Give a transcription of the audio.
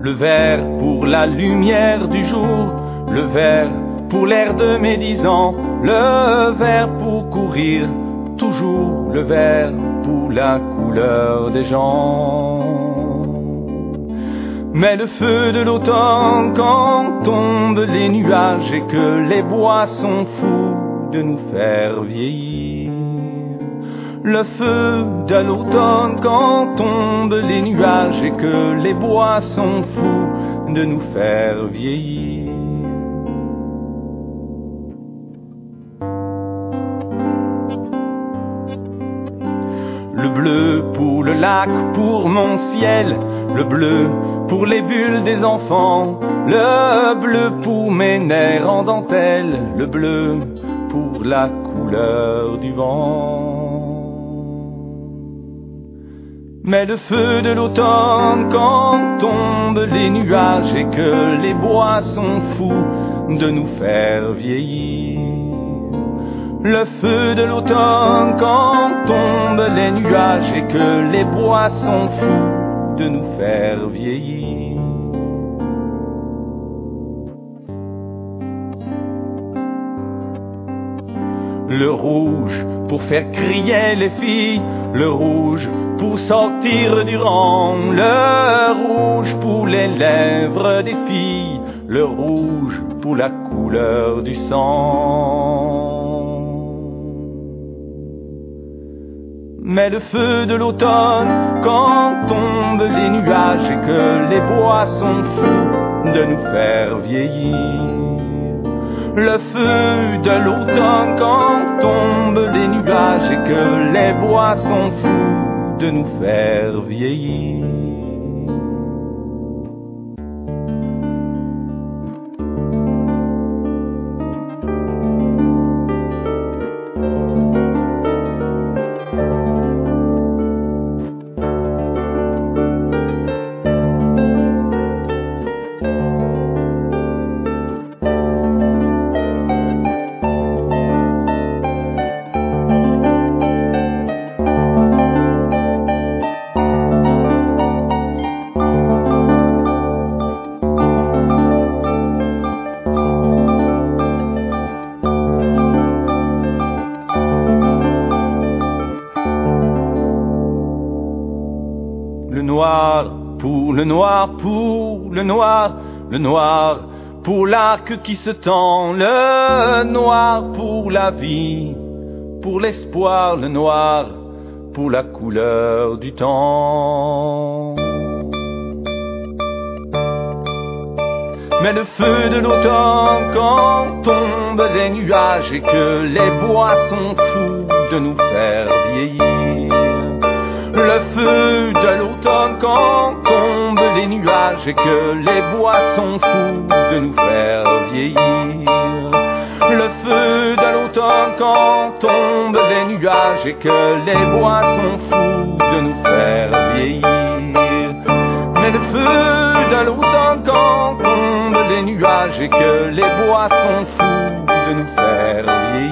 Le vert pour la lumière du jour, le vert pour l'air de mes 10 ans, le vert pour courir toujours, le vert pour la couleur des gens. Mais le feu de l'automne, quand tombent les nuages et que les bois sont fous de nous faire vieillir. Le feu de l'automne, quand tombent les nuages et que les bois sont fous de nous faire vieillir. Le bleu pour le lac, pour mon ciel, le bleu pour les bulles des enfants, le bleu pour mes nerfs en dentelle, le bleu pour la couleur du vent. Mais le feu de l'automne, quand tombent les nuages et que les bois sont fous de nous faire vieillir. Le feu de l'automne, quand tombent les nuages et que les bois sont fous de nous faire vieillir. Le rouge pour faire crier les filles, le rouge pour sortir du rang, le rouge pour les lèvres des filles, le rouge pour la couleur du sang. Mais le feu de l'automne, quand tombent les nuages et que les bois sont fous de nous faire vieillir. Le feu de l'automne, quand tombent les nuages et que les bois sont fous de nous faire vieillir. Le noir pour le noir pour le noir, le noir pour l'arc qui se tend, le noir pour la vie, pour l'espoir, le noir pour la couleur du temps. Mais le feu de l'automne, quand tombent les nuages et que les bois sont fous de nous faire vieillir. Le feu de l'automne, quand tombent les nuages et que les bois sont fous de nous faire vieillir. Le feu de l'automne, quand tombent les nuages et que les bois sont fous de nous faire vieillir. Mais le feu de l'automne, quand tombent les nuages et que les bois sont fous de nous faire vieillir.